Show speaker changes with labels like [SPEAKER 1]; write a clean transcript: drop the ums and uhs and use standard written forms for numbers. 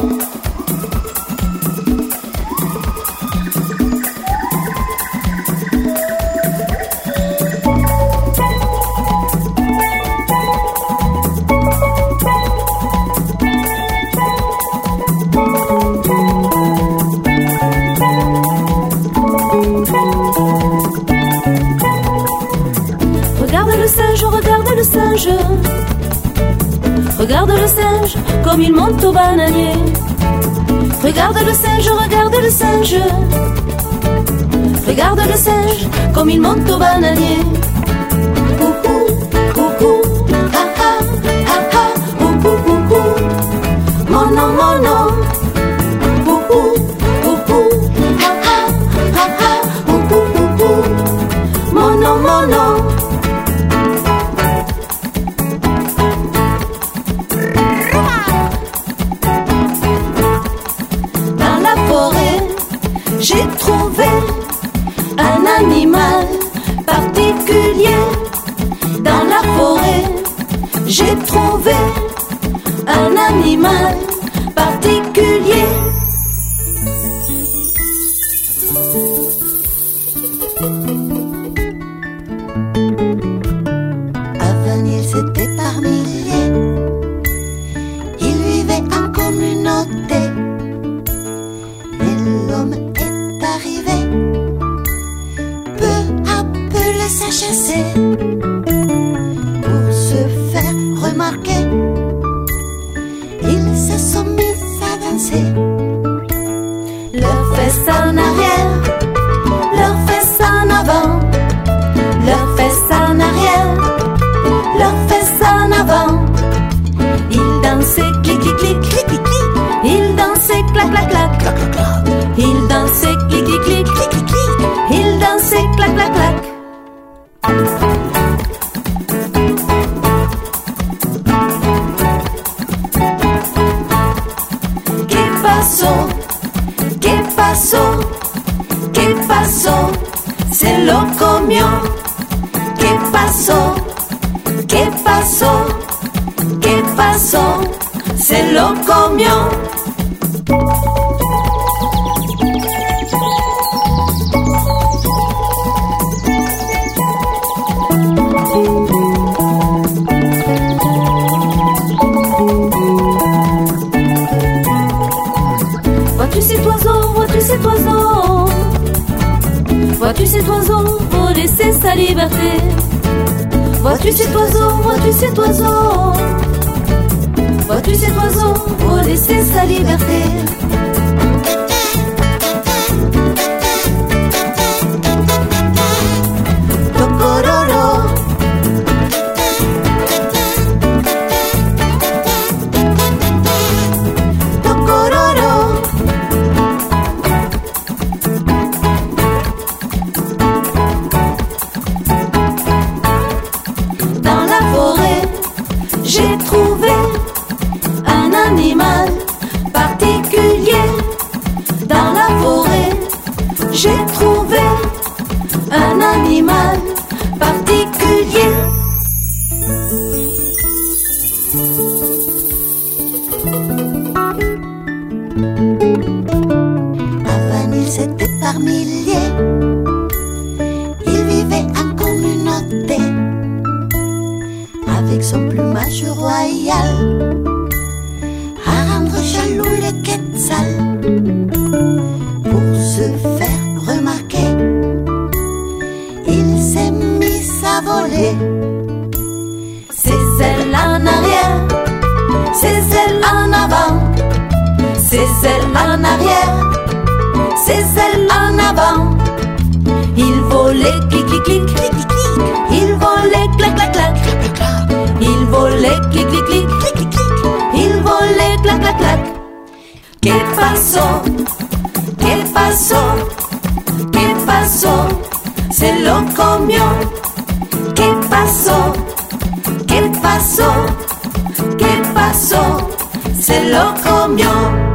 [SPEAKER 1] Regarde le singe comme il monte au bananier. Regarde le singe, regarde le singe. Regarde le singe comme il monte au bananier. Coucou, coucou, ha ha, ha ha, coucou, coucou. Mono, mono. Coucou, coucou, ha ha, ha ha, coucou, coucou. Mono, mono. J'ai trouvé un animal particulier. Dans la forêt, j'ai trouvé un animal particulier.
[SPEAKER 2] Avant, ils étaient par milliers. Ils vivaient en communauté. Et l'homme arrivé, peu à peu les a chassés pour se faire remarquer. Ils se sont mis à danser,
[SPEAKER 1] leurs fesses en arrière, leurs fesses en avant, leurs fesses en arrière, leurs fesses en avant. Ils dansaient clic clic clic clic clic clic. Ils dansaient clac clac clac clac clac clac. Ils dansaient clic clic clic clic clic clic. Ils dansaient clac clac clac. Que passo, que passo, que passo, c'est loco mio. Que passo, que passo, que passo, c'est loco mio. Vois-tu cet oiseau, vois-tu cet oiseau? Vois-tu cet oiseau pour laisser sa liberté? Vois-tu cet oiseau, vois-tu cet oiseau? Vois-tu cet oiseau pour laisser sa liberté? J'ai trouvé un animal particulier. Dans la forêt, j'ai trouvé un animal particulier.
[SPEAKER 2] Avant, ils étaient par milliers. Ils vivaient en communauté. Avec son plumage royal, à rendre jaloux les quetzals. Pour se faire remarquer, il s'est mis à voler.
[SPEAKER 1] Ses ailes en arrière, ses ailes en avant, ses ailes en arrière, ses ailes en avant. Il volait clic clic clic clic clic clic. Il volait clac clac clac clac clac clac. Il volait clic clic clic clic clic clic. Il volait clac clac clac. Que passo, que passo, que passo, c'est loco mio. Que passo, que passo, que passo, c'est loco mio.